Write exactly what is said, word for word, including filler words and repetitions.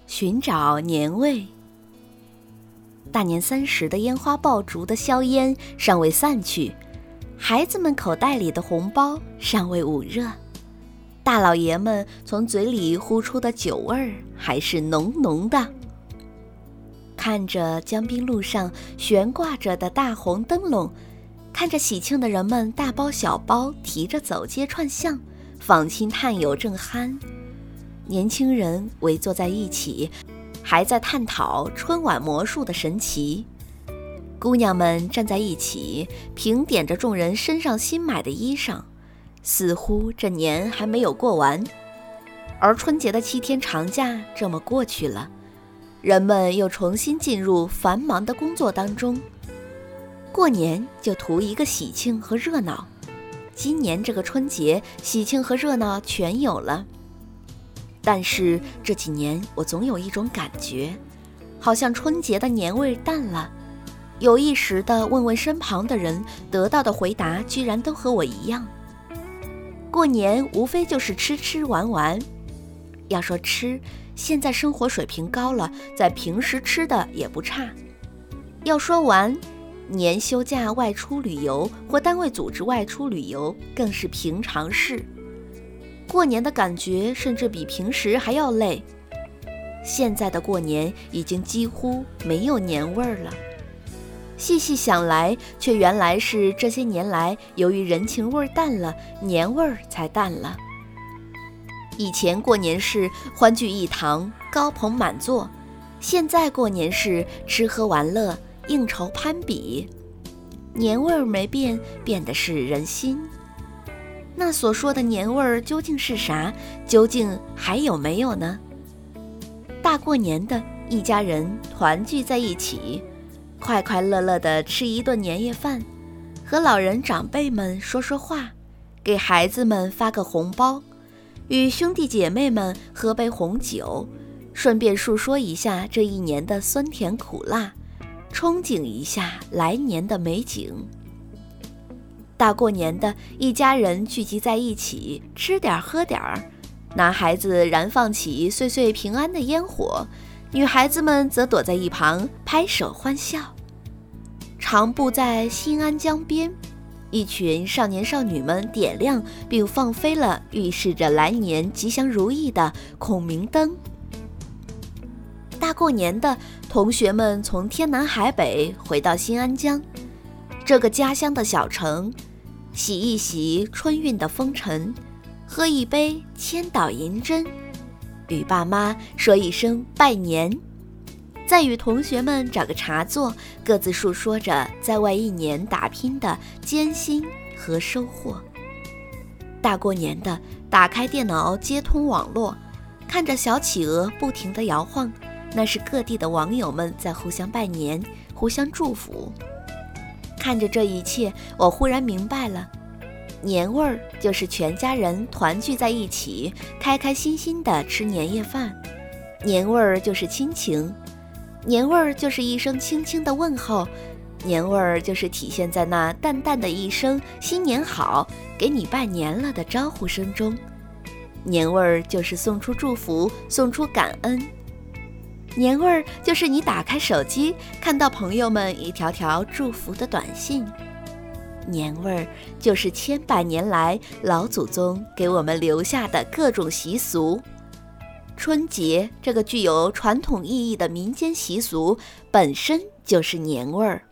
寻找年味。大年三十的烟花爆竹的硝烟尚未散去，孩子们口袋里的红包尚未捂热，大老爷们从嘴里呼出的酒味儿还是浓浓的。看着江滨路上悬挂着的大红灯笼，看着喜庆的人们大包小包提着走街串巷，访亲探友正酣。年轻人围坐在一起，还在探讨春晚魔术的神奇。姑娘们站在一起，评点着众人身上新买的衣裳，似乎这年还没有过完。而春节的七天长假这么过去了，人们又重新进入繁忙的工作当中。过年就图一个喜庆和热闹，今年这个春节喜庆和热闹全有了。但是这几年我总有一种感觉，好像春节的年味淡了。有意识地问问身旁的人，得到的回答居然都和我一样。过年无非就是吃吃玩玩。要说吃，现在生活水平高了，在平时吃的也不差。要说玩，年休假外出旅游或单位组织外出旅游更是平常事。过年的感觉甚至比平时还要累。现在的过年已经几乎没有年味儿了。细细想来，却原来是这些年来由于人情味淡了，年味儿才淡了。以前过年是欢聚一堂，高朋满座，现在过年是吃喝玩乐，应酬攀比。年味儿没变，变的是人心。那所说的年味儿究竟是啥？究竟还有没有呢？大过年的，一家人团聚在一起，快快乐乐地吃一顿年夜饭，和老人长辈们说说话，给孩子们发个红包，与兄弟姐妹们喝杯红酒，顺便述说一下这一年的酸甜苦辣，憧憬一下来年的美景。大过年的，一家人聚集在一起，吃点喝点儿，男孩子燃放起岁岁平安的烟火，女孩子们则躲在一旁拍手欢笑。长步在新安江边，一群少年少女们点亮并放飞了预示着来年吉祥如意的孔明灯。大过年的，同学们从天南海北回到新安江，这个家乡的小城，洗一洗春运的风尘，喝一杯千岛银针，与爸妈说一声拜年，再与同学们找个茶座，各自述说着在外一年打拼的艰辛和收获。大过年的，打开电脑接通网络，看着小企鹅不停地摇晃，那是各地的网友们在互相拜年，互相祝福。看着这一切，我忽然明白了，年味儿就是全家人团聚在一起，开开心心地吃年夜饭。年味儿就是亲情，年味儿就是一声轻轻的问候，年味儿就是体现在那淡淡的一声新年好，给你拜年了的招呼声中。年味儿就是送出祝福，送出感恩。年味儿就是你打开手机，看到朋友们一条条祝福的短信。年味儿就是千百年来老祖宗给我们留下的各种习俗。春节这个具有传统意义的民间习俗，本身就是年味儿。